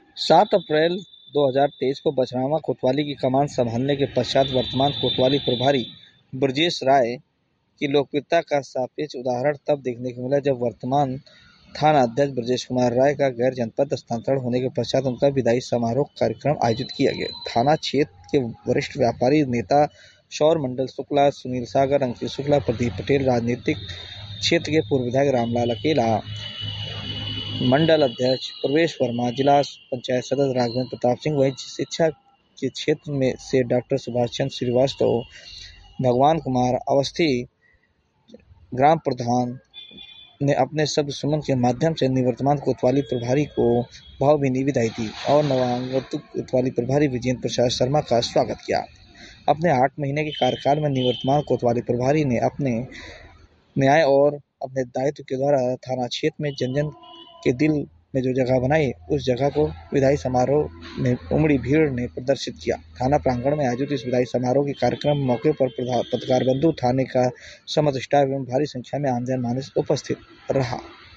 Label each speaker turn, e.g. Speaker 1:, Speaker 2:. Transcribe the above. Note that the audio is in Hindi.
Speaker 1: 7 अप्रैल 2023 को बछरावा कोतवाली की कमान संभालने के पश्चात वर्तमान कोतवाली प्रभारी ब्रजेश राय की लोकप्रियता का सापेक्ष उदाहरण तब देखने को मिला जब वर्तमान थाना अध्यक्ष ब्रजेश कुमार राय का गैर जनपद स्थानांतरण होने के पश्चात उनका विदाई समारोह कार्यक्रम आयोजित किया गया। थाना क्षेत्र के वरिष्ठ व्यापारी नेता सौर मंडल शुक्ला, सुनील सागर, अंकित शुक्ला, प्रदीप पटेल, राजनीतिक क्षेत्र के पूर्व विधायक रामलाल अकेला, मंडल अध्यक्ष प्रवेश वर्मा, जिला पंचायत सदस्य राघवेंद्र प्रताप सिंह, वहीं शिक्षा के क्षेत्र में से डॉक्टर सुभाष चंद्र श्रीवास्तव, भगवान कुमार अवस्थी, ग्राम प्रधान ने अपने शब्द सुमन के माध्यम से निवर्तमान कोतवाली प्रभारी को भावभीनी विदाई दी और नवागतुक कोतवाली प्रभारी विजेंद्र प्रसाद शर्मा का स्वागत किया। अपने 8 महीने के कार्यकाल में निवर्तमान कोतवाली प्रभारी ने अपने न्याय और अपने दायित्व के द्वारा थाना क्षेत्र में जन जन के दिल में जो जगह बनाई, उस जगह को विदाई समारोह में उमड़ी भीड़ ने प्रदर्शित किया। थाना प्रांगण में आयोजित इस विदाई समारोह के कार्यक्रम मौके पर पत्रकार बंधु, थाने का समस्त स्टाफ एवं भारी संख्या में आम जनमानस उपस्थित रहा।